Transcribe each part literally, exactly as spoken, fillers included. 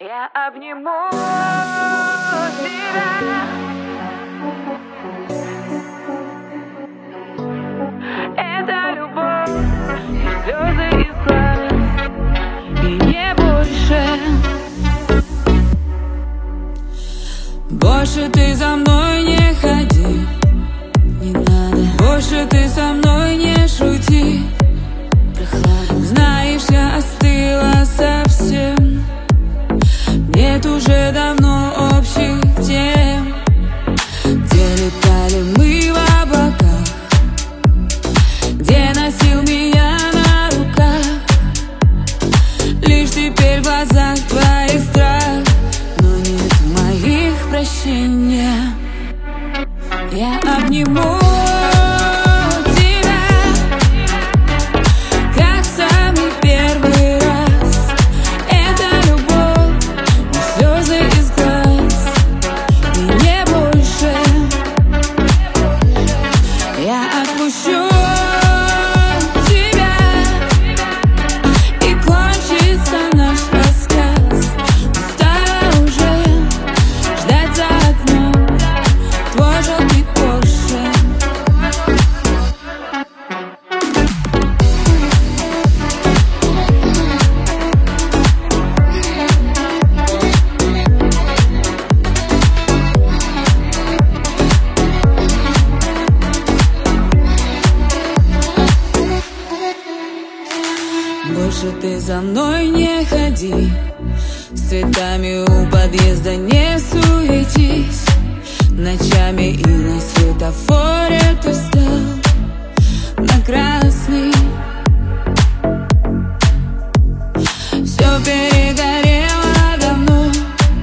Я обниму тебя. Это любовь, слезы из глаз, и не больше. Больше ты за мной не ходи, не надо. Больше ты со мной не шути. Прохладно. Знаешь, я остыла совсем. Нет уже давно общих тем. Где летали мы в облаках, где носил меня на руках. Лишь теперь в глазах твоих страх, но нет моих прощения. Я обниму тебя, как в самый первый раз. Это любовь, слезы из глаз, и не больше. Я отпущу тебя, и кончится наш рассказ. Устала уже ждать за окном твой желтый Порше. Больше ты за мной не ходи, с цветами у подъезда не суетись. Ночами и на светофоре ты встал на красный. Все перегорело давно,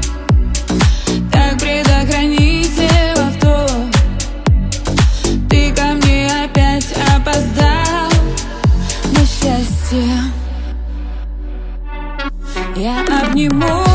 как предохранитель в авто. Ты ко мне опять опоздал на счастье. Я обниму